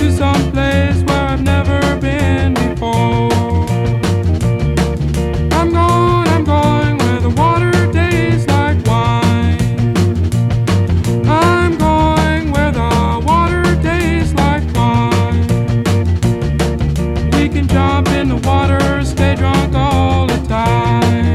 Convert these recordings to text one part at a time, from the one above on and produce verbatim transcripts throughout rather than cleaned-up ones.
to some place where I've never been before. I'm going, I'm going where the water tastes like wine. I'm going where the water tastes like wine. We can jump in the water, stay drunk all the time.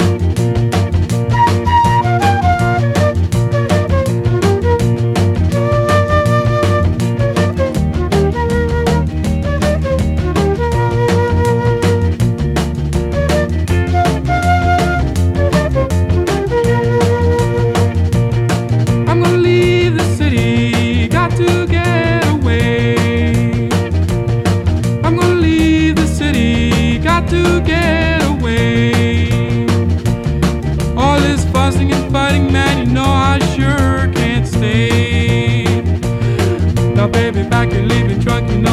To get away, I'm gonna leave the city, got to get away. All this fussing and fighting, man, you know I sure can't stay. Now baby, back you're leaving drunk, you know